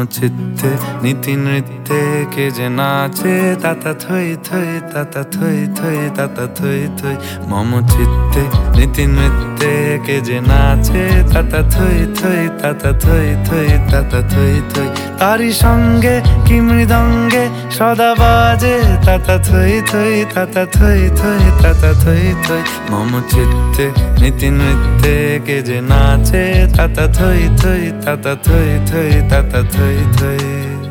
চিত্তে নীতি নৃত্যে কে যে নাচে তাতা থই থই তাতা থই থই তাতা থই থই। মম চিত্তে নীতি নৃত্যে কে যে নাচে তাতা থই থই তাতা থই থই তাতা থই থই। তারি সঙ্গে কি মৃদঙ্গে সদা বাজে তাতা থই থই তাতা থই থই তাতা থই থই। মম চিত্তে নীতি নৃত্যে কে যে নাচে তাতা থই থই তাতা থই থই তাতা থই থই।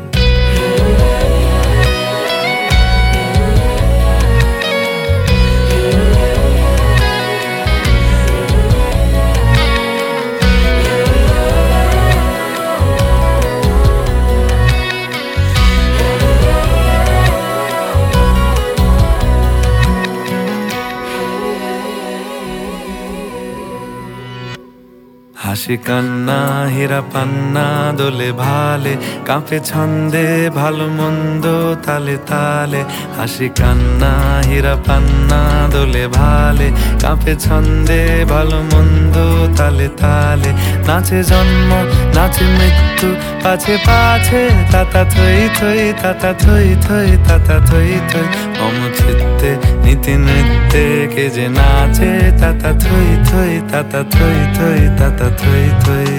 হাসি কান্না হীরা পান্না দোলে ভালে কাঁপে ছন্দে ভালো মন্দ তালে তালে। হাসি কান্না হীরা পান্না দোলে ভালে কাঁপে ছন্দে ভালো মন্দ তালে তালে। নাচে জন্ম নাচে মৃত্যু পাছে পাছে তাতা থই থই তাতা থই থই তাতা থই থই। মম চিত্তে নীতি নৃত্যে কে যে নাচে তাতা থই থই তাতা থই থই তাতা থই থই।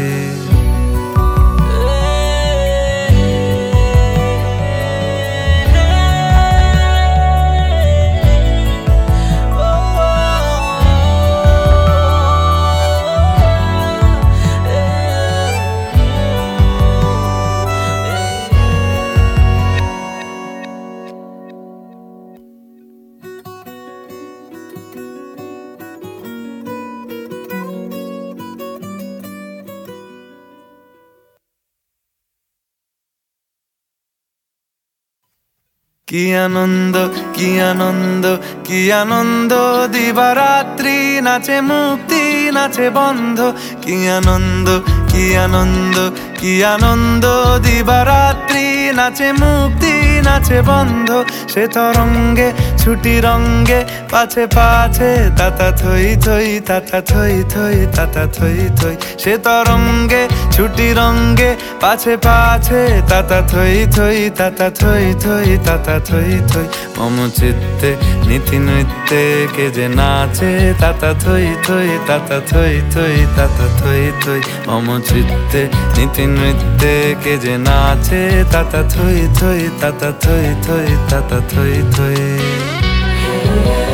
কি আনন্দ কি আনন্দ কি আনন্দ দিবারাত্রি নাচে মুক্তি নাচে বন্ধ। কি আনন্দ কি আনন্দ কি আনন্দ দিবারাত্রি নাচে মুক্তি নাচে বন্ধ। সে তরঙ্গে ছুটি রঙ্গে পাছে পাছে তাতা থই থই তাতা থই থই তাতা থই থই। সে তরঙ্গে ছুটি রঙ্গে পাছে পাছে তাতা থই থই তাতা থই থই তাতা থই থই। মম চিত্তে নীতি নৃত্যে কে যে নাচে তাতা থই থই তাতা থই থই তাতা থই থই। মম চিত্তে নীতি নৃত্যে কে যে নাচে তাতা থই থই তাতা থই থই তাতা থই থই।